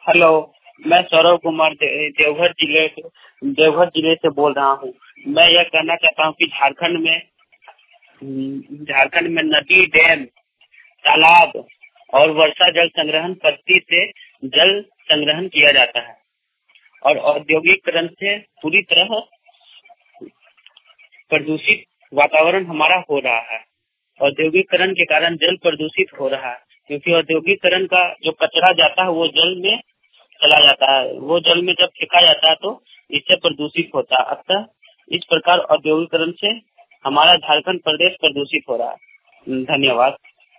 Hello, मैं सौरव कुमार देवघर जिले से बोल रहा हूँ। मैं यह कहना चाहता हूँ कि झारखंड में नदी, डैम, तालाब और वर्षा जल संग्रहण पद्धति से जल संग्रहण किया जाता है और औद्योगिकरण से पूरी तरह प्रदूषित वातावरण हमारा हो रहा है। औद्योगिकरण के कारण जल प्रदूषित हो रहा है, क्योंकि औद्योगिकरण का जो कचरा जाता है वो जल में चला जाता है। वो जल में जब फेंका जाता है तो इससे प्रदूषित होता है। अतः इस प्रकार औद्योगिकरण से हमारा झारखंड प्रदेश प्रदूषित हो रहा है। धन्यवाद।